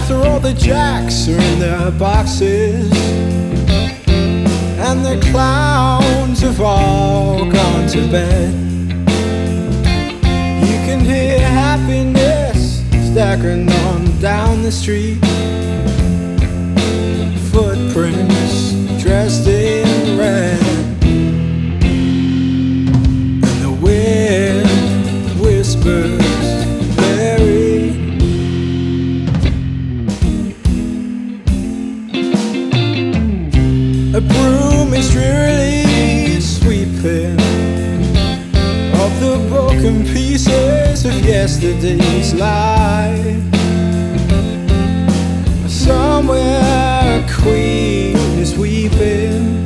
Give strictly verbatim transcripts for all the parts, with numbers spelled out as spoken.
After all the jacks are in their boxes and the clowns have all gone to bed, you can hear happiness staggering on down the street. Footprints dressed in red, and the wind whispers Mary. A broom is drearily sweeping up the broken pieces of yesterday's life. Somewhere a queen is weeping,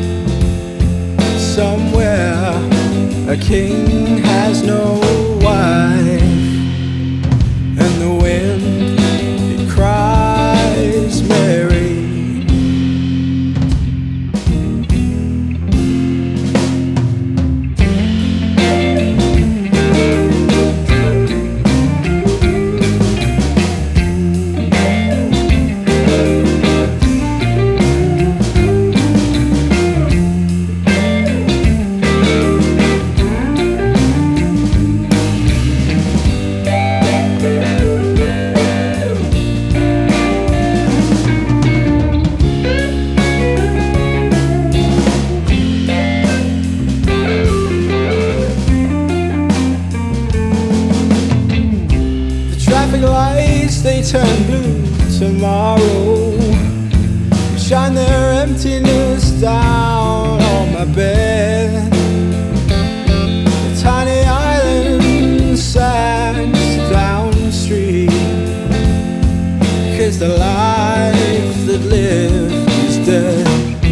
somewhere a king has no wife, and the wind, it cries Mary. Traffic lights, they turn blue tomorrow, shine their emptiness down on my bed. The tiny island sags downstream, cause the life that lived is dead.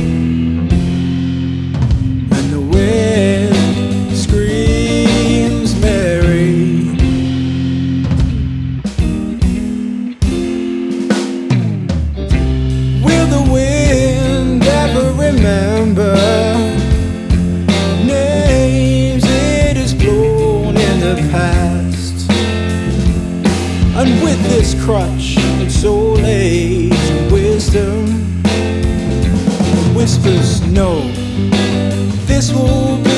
And the wind screams Mary. Remember names it has blown in the past, and with this crutch it's old age and wisdom, it whispers no, this will be